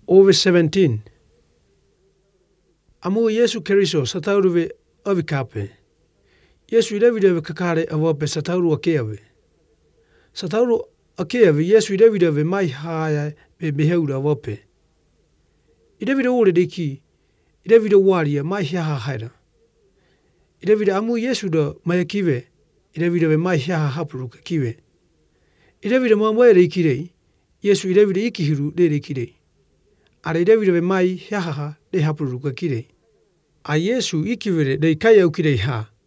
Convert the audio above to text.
over 17. Amu Yesu Keriso satauruve avikape. Yesu idevide kakare avope satauru akeave. Satauru akeave Yesu idevide mai haya be beheura avope. Idevide ore deki idevide waria mai haha haira. Idevide amu Yesu da mai kive idevide mai haha hapuru kive. Idevide mamwere ikirei Yesu idevide ikihiru de ikirei. Are idevide mai haha de hapuru kirei. A Yesu ikivere de kaya ukirei ha.